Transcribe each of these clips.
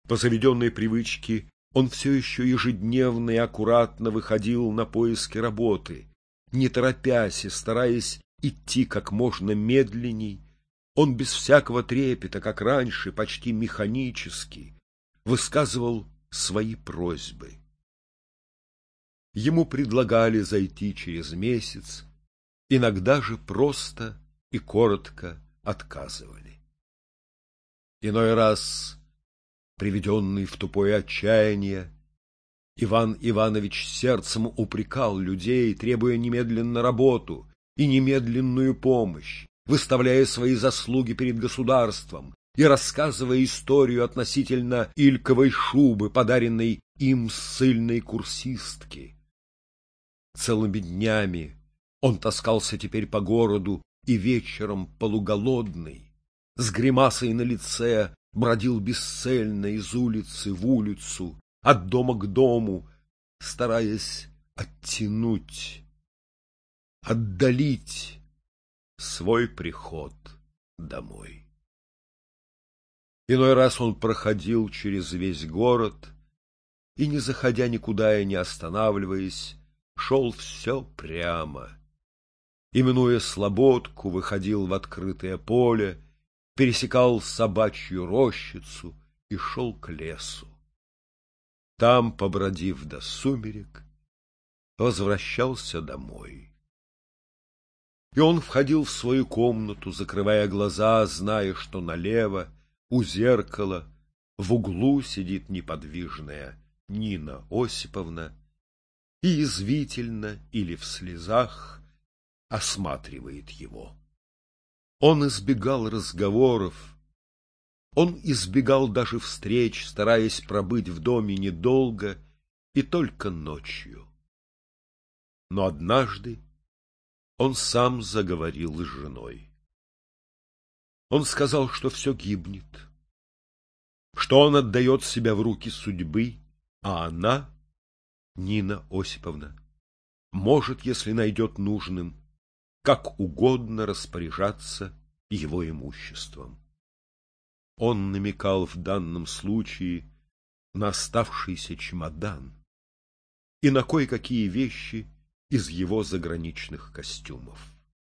По заведенной привычке он все еще ежедневно и аккуратно выходил на поиски работы. Не торопясь и стараясь идти как можно медленней, он без всякого трепета, как раньше, почти механически, высказывал свои просьбы. Ему предлагали зайти через месяц, иногда же просто и коротко отказывали. Иной раз, приведенный в тупое отчаяние, Иван Иванович сердцем упрекал людей, требуя немедленно работу и немедленную помощь, выставляя свои заслуги перед государством и рассказывая историю относительно ильковой шубы, подаренной им ссыльной курсистке. Целыми днями он таскался теперь по городу и вечером полуголодный, с гримасой на лице, бродил бесцельно из улицы в улицу, от дома к дому, стараясь оттянуть, отдалить свой приход домой. Иной раз он проходил через весь город и, не заходя никуда и не останавливаясь, шел все прямо. Именуя слободку, выходил в открытое поле, пересекал собачью рощицу и шел к лесу. Там, побродив до сумерек, возвращался домой. И он входил в свою комнату, закрывая глаза, зная, что налево, у зеркала, в углу сидит неподвижная Нина Осиповна и язвительно или в слезах осматривает его. Он избегал разговоров, он избегал даже встреч, стараясь пробыть в доме недолго и только ночью. Но однажды он сам заговорил с женой. Он сказал, что все гибнет, что он отдает себя в руки судьбы, а она, Нина Осиповна, может, если найдет нужным, как угодно распоряжаться его имуществом. Он намекал в данном случае на оставшийся чемодан и на кое-какие вещи из его заграничных костюмов.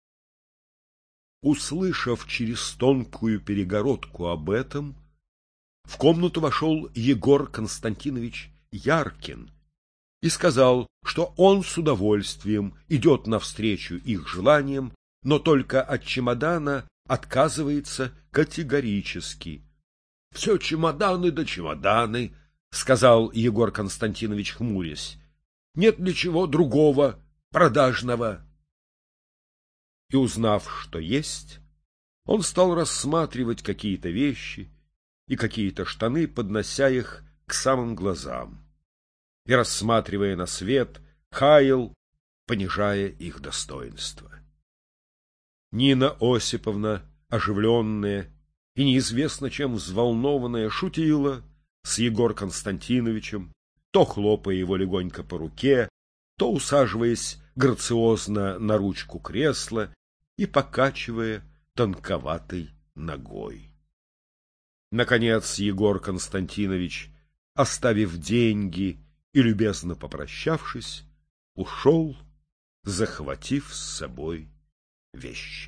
Услышав через тонкую перегородку об этом, в комнату вошел Егор Константинович Яркин и сказал, что он с удовольствием идет навстречу их желаниям, но только от чемодана отказывается категорически. — Все чемоданы да чемоданы, — сказал Егор Константинович, хмурясь. — Нет ли чего другого, продажного? И, узнав, что есть, он стал рассматривать какие-то вещи и какие-то штаны, поднося их к самым глазам, и, рассматривая на свет, хаял, понижая их достоинство. Нина Осиповна, оживленная и неизвестно чем взволнованная, шутила с Егор Константиновичем, то хлопая его легонько по руке, то усаживаясь грациозно на ручку кресла и покачивая тонковатой ногой. Наконец Егор Константинович, оставив деньги и любезно попрощавшись, ушел, захватив с собой вещи.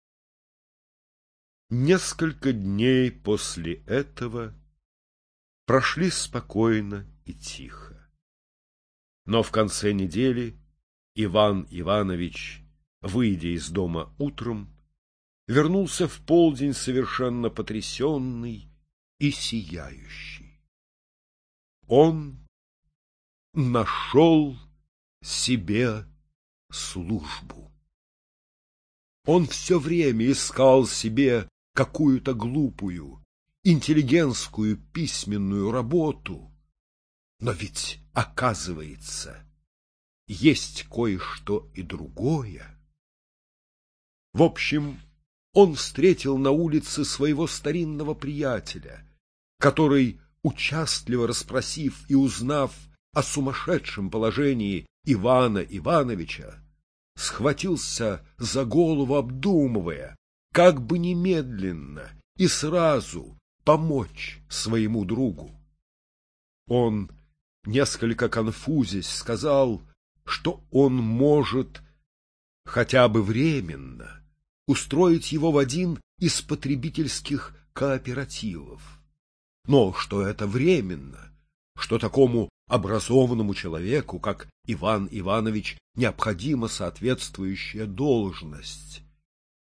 Несколько дней после этого прошли спокойно и тихо. Но в конце недели Иван Иванович, выйдя из дома утром, вернулся в полдень совершенно потрясенный и сияющий. Он нашел себе службу. Он все время искал себе какую-то глупую, интеллигентскую письменную работу, но ведь, оказывается, есть кое-что и другое. В общем, он встретил на улице своего старинного приятеля, который, участливо расспросив и узнав о сумасшедшем положении Ивана Ивановича, схватился за голову, обдумывая, как бы немедленно и сразу помочь своему другу. Он, несколько конфузясь, сказал, что он может хотя бы временно устроить его в один из потребительских кооперативов. Но что это временно, что такому образованному человеку, как Иван Иванович, необходима соответствующая должность,